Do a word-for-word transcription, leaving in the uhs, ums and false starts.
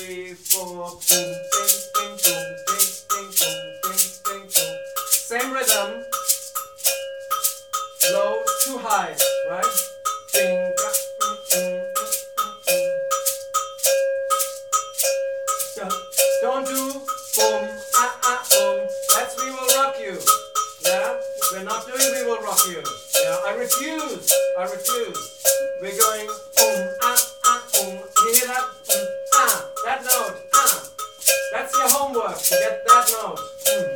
three, four. Boom, ding, ding, boom, ding, ding, boom, ding, ding, boom. Same rhythm. Low to high, right? Ding, da, mm, mm, mm, mm, mm. Don't do boom, ah, ah, boom. That's We Will Rock You. Yeah? We're not doing We Will Rock You. Yeah? I refuse. I refuse. We're going boom, ah, ah, boom. You hear that? Mm, ah, that note. Ah. That's your homework to get that note. Mm.